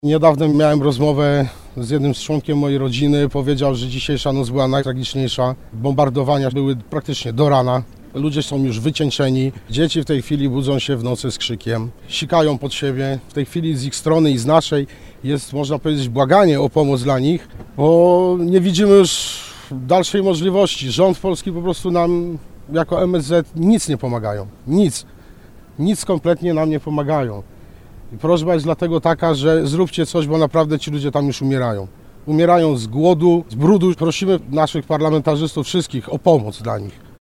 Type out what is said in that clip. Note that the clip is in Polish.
Niedawno miałem rozmowę z jednym z członkiem mojej rodziny. Powiedział, że dzisiejsza noc była najtragiczniejsza. Bombardowania były praktycznie do rana. Ludzie są już wycieńczeni. Dzieci w tej chwili budzą się w nocy z krzykiem. Sikają pod siebie. W tej chwili z ich strony i z naszej jest, można powiedzieć, błaganie o pomoc dla nich, bo nie widzimy już dalszej możliwości. Rząd polski po prostu nam jako MSZ nic nie pomagają. Nic kompletnie nam nie pomagają. I prośba jest dlatego taka, że zróbcie coś, bo naprawdę ci ludzie tam już umierają. Umierają z głodu, z brudu. Prosimy naszych parlamentarzystów wszystkich o pomoc dla nich.